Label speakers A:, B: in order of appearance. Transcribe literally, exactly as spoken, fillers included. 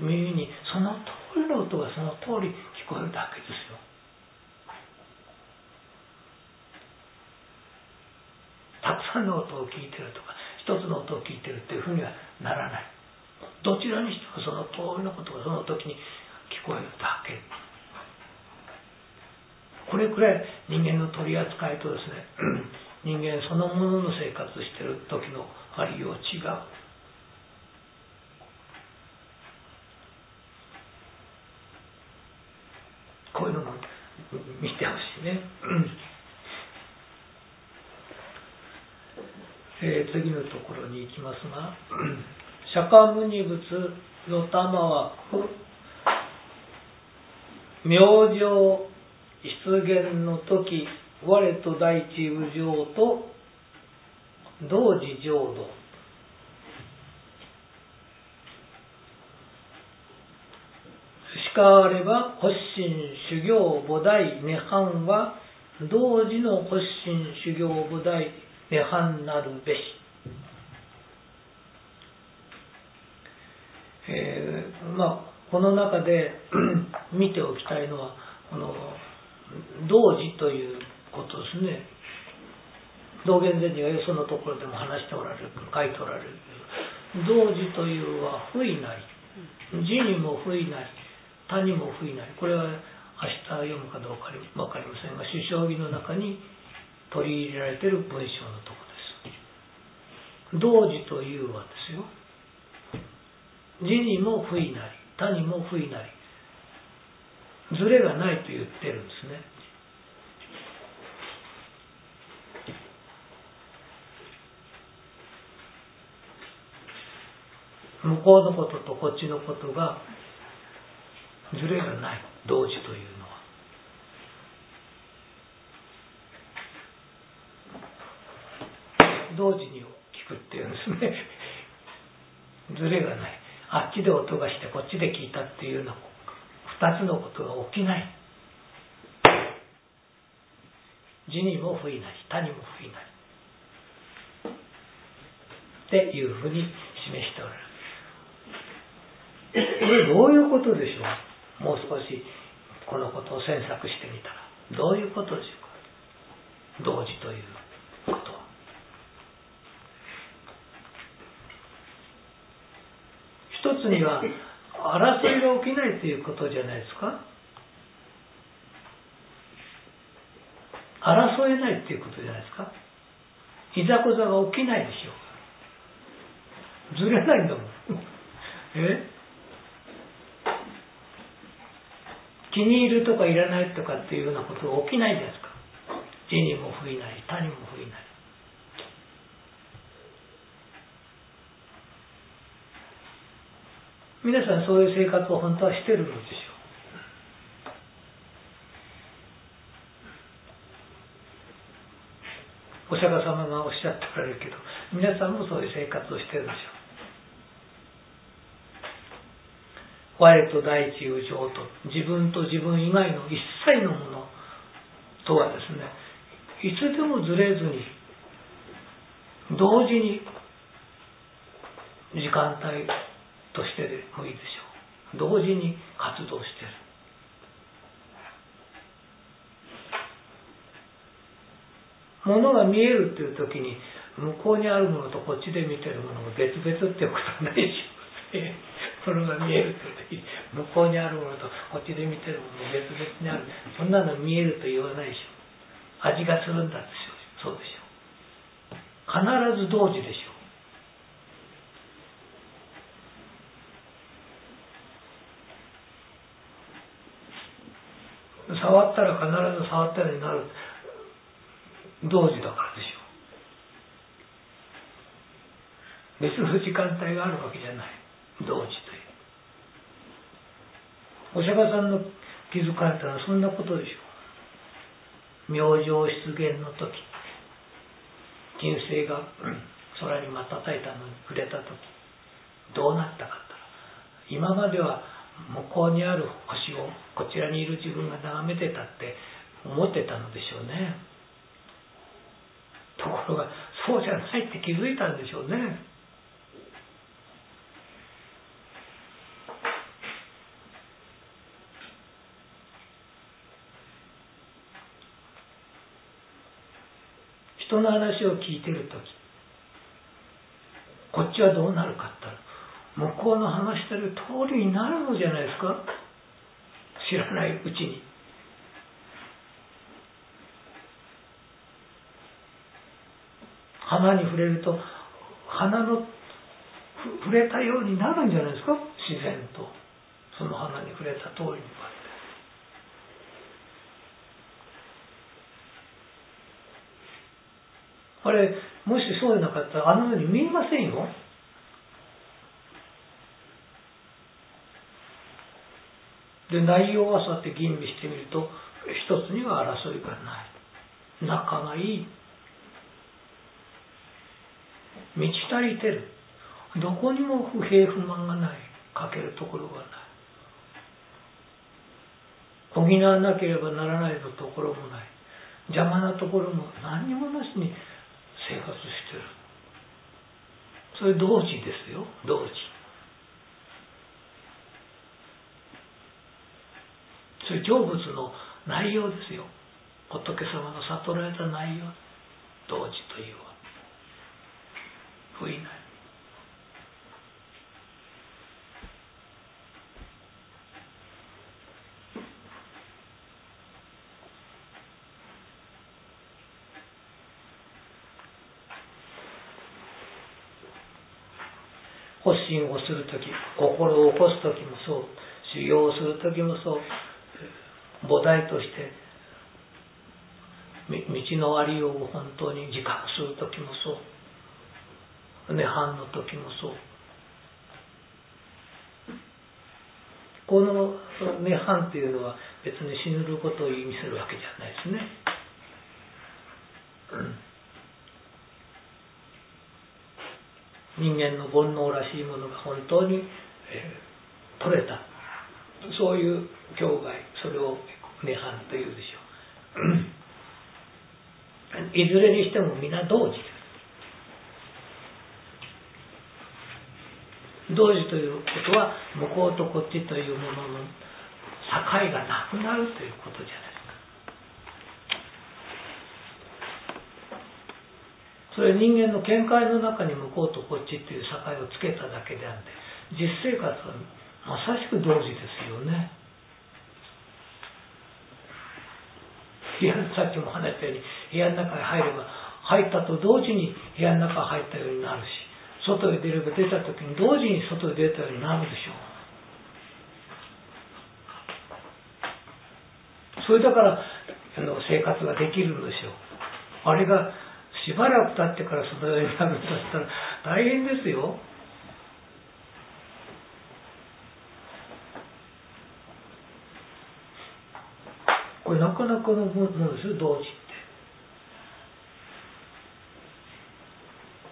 A: 耳にその通りの音がその通り聞こえるだけですよ。たくさんの音を聞いてるとか一つの音を聞いてるっていうふうにはならない。どちらにしてもその通りのことがその時に聞こえるだけ。これくらい人間の取り扱いとですね人間そのものの生活している時のありよう違う。こういうのも見てほしいね。えー、次のところに行きますが釈迦牟尼仏の玉は明星出現の時我と大地無常と同時浄土しかあれば発心修行菩提涅槃は同時の発心修行菩提涅槃なるべし。えー、まあこの中で見ておきたいのはこの同時ということですね。道元禅師がよそのところでも話しておられる、書いておられる。同時というは不意なり、字にも不意なり、他にも不意なり。これは明日読むかどうかわかりませんが、首相儀の中に取り入れられている文章のところです。同時というはですよ。字にも不意なり、他にも不意なり。ズレがないと言ってるんですね。向こうのこととこっちのことがズレがない。同時というのは。同時に聞くっていうんですね。ズレがない。あっちで音がしてこっちで聞いたっていうような二つのことが起きない。字にも不意なり、他にも不意なりっていうふうに示しておられる。これどういうことでしょう。もう少しこのことを詮索してみたらどういうことでしょうか。同時ということは一つには争いが起きないということじゃないですか。争えないということじゃないですか。いざこざが起きないでしょう。ずれないんだもん。え気に入るとかいらないとかっていうようなことが起きないじゃないですか。字にも不意なり、他にも不意なり。皆さんそういう生活を本当はしてるのでしょう。お釈迦様がおっしゃっておられるけど、皆さんもそういう生活をしてるでしょう。我と大地有常と、自分と自分以外の一切のものとはですね、いつでもずれずに同時に時間帯としてでもいいでしょう。同時に活動している。ものが見えるっていう時に向こうにあるものとこっちで見てるものが別々っていうことはないでしょう。ものが見えるっていう時に向こうにあるものとこっちで見てるものが別々にある。そんなの見えると言わないでしょう。味がするんだってそうでしょう。必ず同時でしょう。触ったら必ず触ったようになる。同時だからでしょう。別の時間帯があるわけじゃない。同時という。お釈迦さんの気づかれたのはそんなことでしょう。明星出現の時、金星が空に瞬いたのに触れた時、どうなったかったら、今までは向こうにある星をこちらにいる自分が眺めてたって思ってたのでしょうね。ところがそうじゃないって気づいたんでしょうね。 人の話を聞いてるとき、こっちはどうなるかって言ったら、向こうの話してる通りになるのじゃないですか。知らないうちに。花に触れると、花の触れたようになるんじゃないですか。自然と。その花に触れた通りになって。あれ、もしそうでなかったら、あのように見えませんよ。で、内容はそうやって吟味してみると、一つには争いがない。仲がいい。満ち足りてる。どこにも不平不満がない。かけるところがない。補わなければならないところもない。邪魔なところも何にもなしに生活してる。それ同時ですよ。同時。それ成仏の内容ですよ。仏様の悟られた内容。同時というは不意ない。発心をするとき、心を起こすときもそう、修行をするときもそう、菩提として道のありようを本当に自覚するときもそう、涅槃のときもそう。この涅槃というのは別に死ぬことを意味するわけじゃないですね。人間の煩悩らしいものが本当に、えー、取れた、そういう境界、それを涅槃というでしょう。いずれにしても皆同時です。同時ということは向こうとこっちというものの境がなくなるということじゃないですか。それは人間の見解の中に向こうとこっちという境をつけただけであって、実生活はまさしく同時ですよね。部屋、さっきも話したように部屋の中に入れば入ったと同時に部屋の中に入ったようになるし、外へ出れば出た時に同時に外へ出たようになるでしょう。それだからあの生活ができるんでしょう。あれがしばらく経ってからそのようになるんだったら大変ですよ。これなかなかのものですよ、同時。